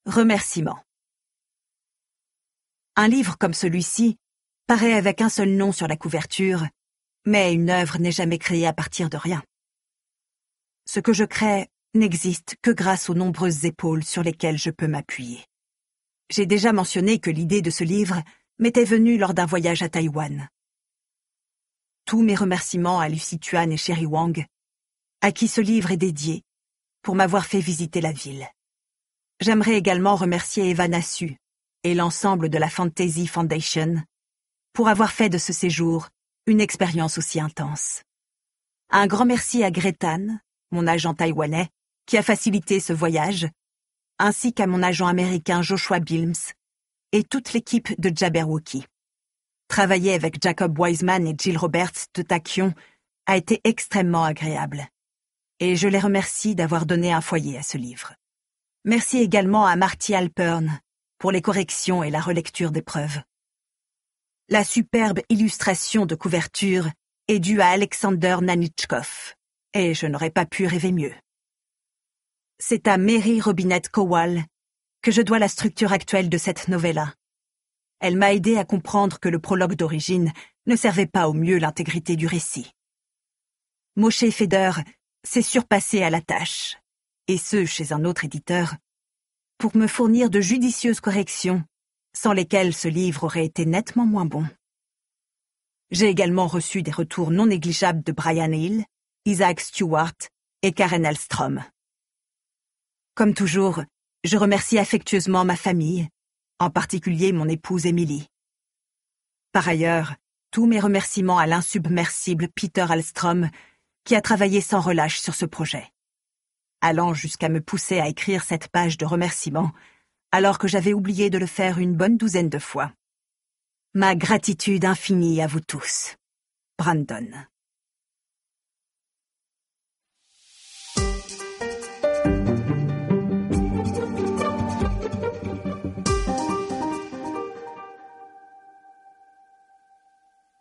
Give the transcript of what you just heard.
Remerciements. Un livre comme celui-ci paraît avec un seul nom sur la couverture, mais une œuvre n'est jamais créée à partir de rien. Ce que je crée n'existe que grâce aux nombreuses épaules sur lesquelles je peux m'appuyer. J'ai déjà mentionné que l'idée de ce livre m'était venue lors d'un voyage à Taïwan. Tous mes remerciements à Lucy Tuan et Sherry Wang, à qui ce livre est dédié, pour m'avoir fait visiter la ville. J'aimerais également remercier Eva Nassu et l'ensemble de la Fantasy Foundation pour avoir fait de ce séjour une expérience aussi intense. Un grand merci à Gretan, mon agent taïwanais, qui a facilité ce voyage, ainsi qu'à mon agent américain Joshua Bilms et toute l'équipe de Jabberwocky. Travailler avec Jacob Wiseman et Jill Roberts de Tachyon a été extrêmement agréable, et je les remercie d'avoir donné un foyer à ce livre. Merci également à Marty Alpern pour les corrections et la relecture des preuves. La superbe illustration de couverture est due à Alexander Nanichkov, et je n'aurais pas pu rêver mieux. C'est à Mary Robinette Kowal que je dois la structure actuelle de cette novella. Elle m'a aidé à comprendre que le prologue d'origine ne servait pas au mieux l'intégrité du récit. Moshe Feder s'est surpassé à la tâche, et ce chez un autre éditeur, pour me fournir de judicieuses corrections, sans lesquelles ce livre aurait été nettement moins bon. J'ai également reçu des retours non négligeables de Brian Hill, Isaac Stewart et Karen Elstrom. Comme toujours, je remercie affectueusement ma famille, en particulier mon épouse Emily. Par ailleurs, tous mes remerciements à l'insubmersible Peter Alstrom, qui a travaillé sans relâche sur ce projet, allant jusqu'à me pousser à écrire cette page de remerciements, alors que j'avais oublié de le faire une bonne douzaine de fois. Ma gratitude infinie à vous tous. Brandon.